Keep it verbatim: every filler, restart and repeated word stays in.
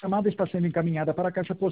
chamada está sendo encaminhada para a caixa postal